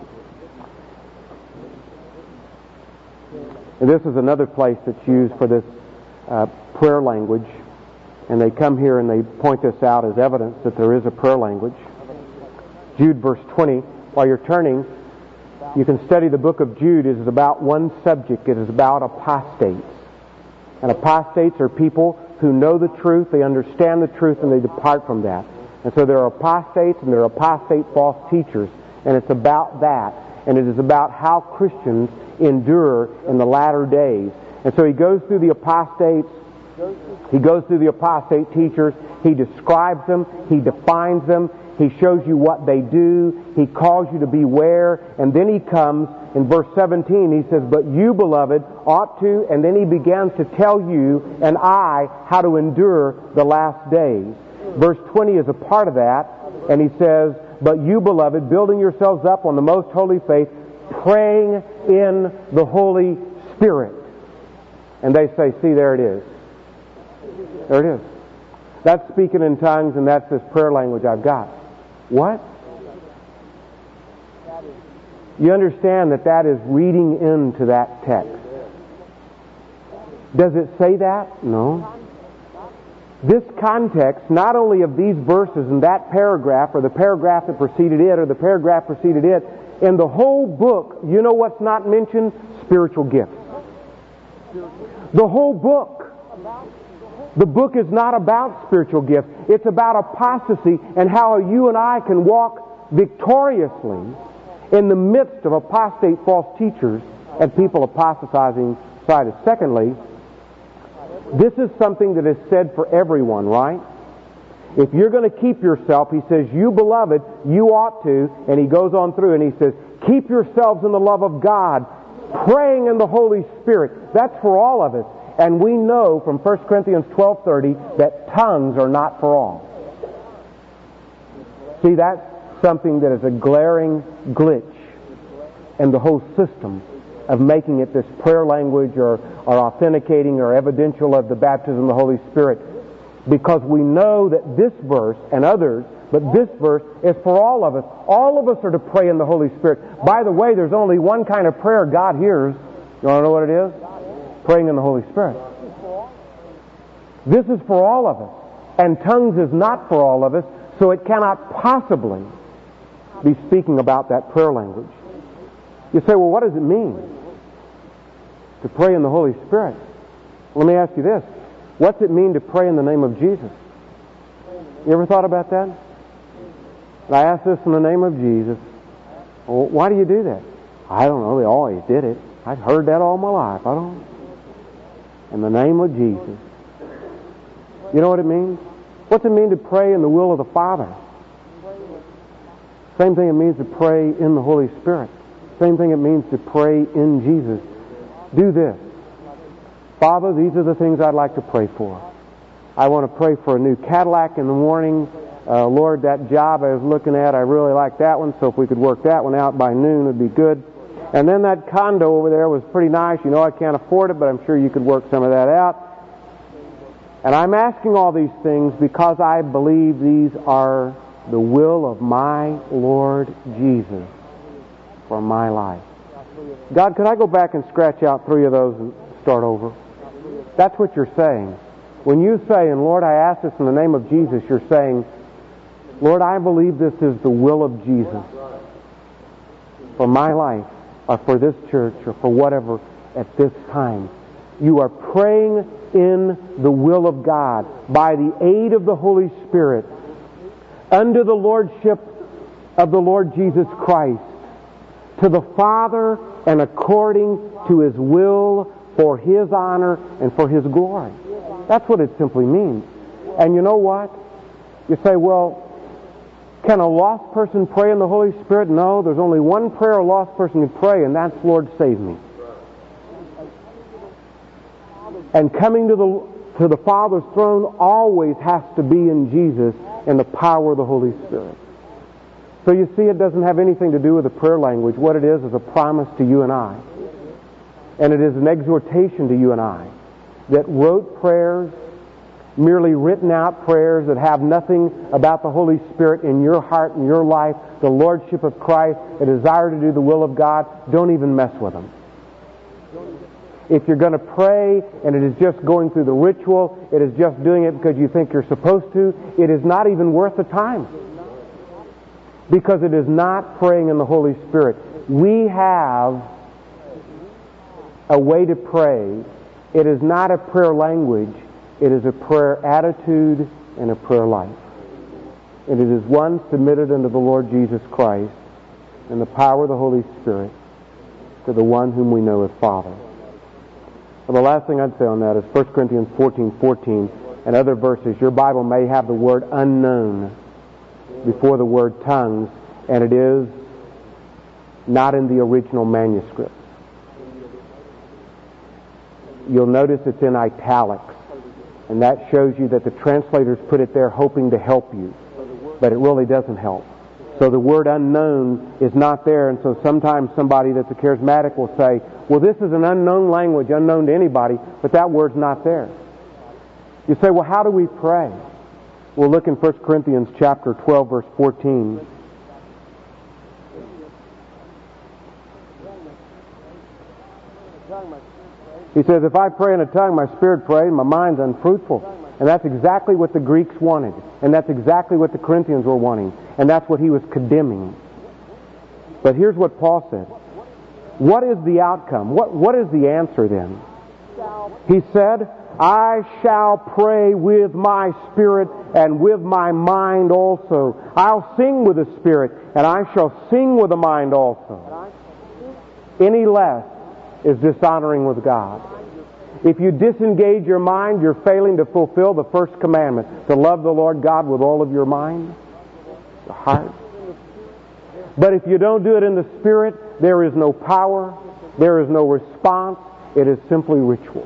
And this is another place that's used for this prayer language. And they come here and they point this out as evidence that there is a prayer language. Jude verse 20. While you're turning, you can study the book of Jude. It is about one subject. It is about apostates. And apostates are people who know the truth, they understand the truth, and they depart from that. And so there are apostates and there are apostate false teachers. And it's about that. And it is about how Christians endure in the latter days. And so he goes through the apostates. He goes through the apostate teachers. He describes them. He defines them. He shows you what they do. He calls you to beware. And then he comes in verse 17. He says, "But you, beloved, ought to," and then he begins to tell you and I how to endure the last days. Verse 20 is a part of that. And he says, "But you, beloved, building yourselves up on the most holy faith, praying in the Holy Spirit." And they say, see, there it is. There it is. That's speaking in tongues, and that's this prayer language I've got. What? You understand that that is reading into that text. Does it say that? No. This context, not only of these verses and that paragraph, or the paragraph that preceded it, or the paragraph preceded it, in the whole book, you know what's not mentioned? Spiritual gifts. The whole book. The book is not about spiritual gifts. It's about apostasy and how you and I can walk victoriously in the midst of apostate false teachers and people apostatizing society. Secondly, this is something that is said for everyone, right? If you're going to keep yourself, he says, "You beloved, you ought to," and he goes on through and he says, "Keep yourselves in the love of God, praying in the Holy Spirit." That's for all of us. And we know from 1 Corinthians 12:30 that tongues are not for all. See, that's something that is a glaring glitch in the whole system of making it this prayer language or authenticating or evidential of the baptism of the Holy Spirit. Because we know that this verse and others, but this verse is for all of us. All of us are to pray in the Holy Spirit. By the way, there's only one kind of prayer God hears. You want to know what it is? Praying in the Holy Spirit. This is for all of us. And tongues is not for all of us, so it cannot possibly be speaking about that prayer language. You say, well, what does it mean to pray in the Holy Spirit? Let me ask you this. What's it mean to pray in the name of Jesus? You ever thought about that? And I ask this in the name of Jesus. Well, why do you do that? I don't know. They always did it. I've heard that all my life. I don't know. In the name of Jesus. You know what it means? What's it mean to pray in the will of the Father? Same thing it means to pray in the Holy Spirit. Same thing it means to pray in Jesus. Do this. Father, these are the things I'd like to pray for. I want to pray for a new Cadillac in the morning. Lord, that job I was looking at, I really like that one, so if we could work that one out by noon, it would be good. And then that condo over there was pretty nice. You know I can't afford it, but I'm sure you could work some of that out. And I'm asking all these things because I believe these are the will of my Lord Jesus for my life. God, could I go back and scratch out 3 of those and start over? That's what you're saying. When you say, and Lord, I ask this in the name of Jesus, you're saying, Lord, I believe this is the will of Jesus for my life, or for this church, or for whatever at this time. You are praying in the will of God by the aid of the Holy Spirit under the lordship of the Lord Jesus Christ to the Father and according to His will for His honor and for His glory. That's what it simply means. And you know what? You say, well, can a lost person pray in the Holy Spirit? No, there's only one prayer a lost person can pray, and that's, Lord, save me. And coming to the Father's throne always has to be in Jesus and the power of the Holy Spirit. So you see, it doesn't have anything to do with the prayer language. What it is a promise to you and I. And it is an exhortation to you and I that rote prayers merely written out prayers that have nothing about the Holy Spirit in your heart and your life, the Lordship of Christ, a desire to do the will of God, don't even mess with them. If you're going to pray and it is just going through the ritual, it is just doing it because you think you're supposed to, it is not even worth the time. Because it is not praying in the Holy Spirit. We have a way to pray. It is not a prayer language. It is a prayer attitude and a prayer life. And it is one submitted unto the Lord Jesus Christ and the power of the Holy Spirit to the one whom we know as Father. Well, the last thing I'd say on that is 1 Corinthians 14:14 and other verses. Your Bible may have the word unknown before the word tongues, and it is not in the original manuscript. You'll notice it's in italics, and that shows you that the translators put it there hoping to help you, but it really doesn't help. So the word unknown is not there, and so sometimes somebody that's a charismatic will say, well, this is an unknown language, unknown to anybody, but that word's not there. You say, well, how do we pray? We'll look in 1 Corinthians chapter 12, verse 14. He says, if I pray in a tongue, my spirit prays, my mind's unfruitful. And that's exactly what the Greeks wanted. And that's exactly what the Corinthians were wanting. And that's what he was condemning. But here's what Paul said. What is the outcome? What is the answer then? He said, I shall pray with my spirit and with my mind also. I'll sing with the spirit and I shall sing with the mind also. Any less is dishonoring with God. If you disengage your mind, you're failing to fulfill the first commandment, to love the Lord God with all of your mind, your heart. But if you don't do it in the Spirit, there is no power, there is no response, it is simply ritual.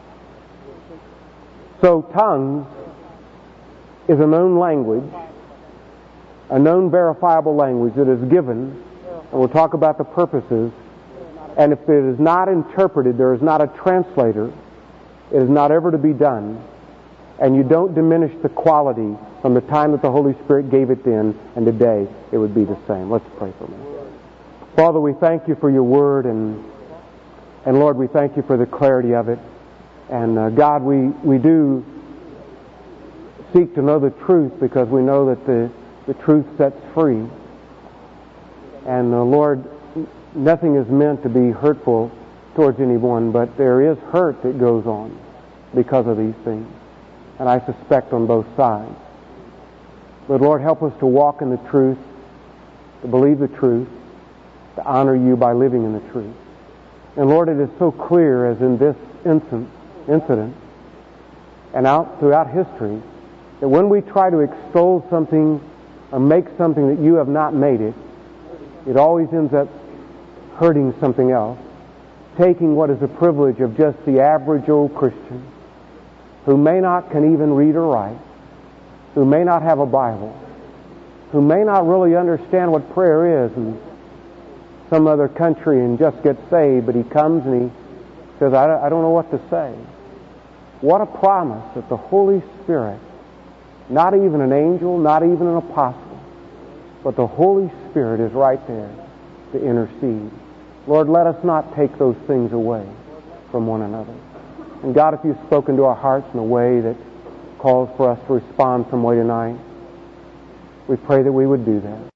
So tongues is a known language, a known verifiable language that is given, and we'll talk about the purposes. And if it is not interpreted, there is not a translator, it is not ever to be done, and you don't diminish the quality from the time that the Holy Spirit gave it then, and today it would be the same. Let's pray for a minute. Father, we thank you for your word, and Lord, we thank you for the clarity of it. And God, we do seek to know the truth because we know that the truth sets free. And Lord, nothing is meant to be hurtful towards anyone, but there is hurt that goes on because of these things. And I suspect on both sides. But Lord, help us to walk in the truth, to believe the truth, to honor you by living in the truth. And Lord, it is so clear as in this incident and out throughout history that when we try to extol something or make something that you have not made it, it always ends up hurting something else, taking what is a privilege of just the average old Christian who may not can even read or write, who may not have a Bible, who may not really understand what prayer is in some other country and just get saved, but he comes and he says, I don't know what to say. What a promise that the Holy Spirit, not even an angel, not even an apostle, but the Holy Spirit is right there to intercede. Lord, let us not take those things away from one another. And God, if you've spoken to our hearts in a way that calls for us to respond some way tonight, we pray that we would do that.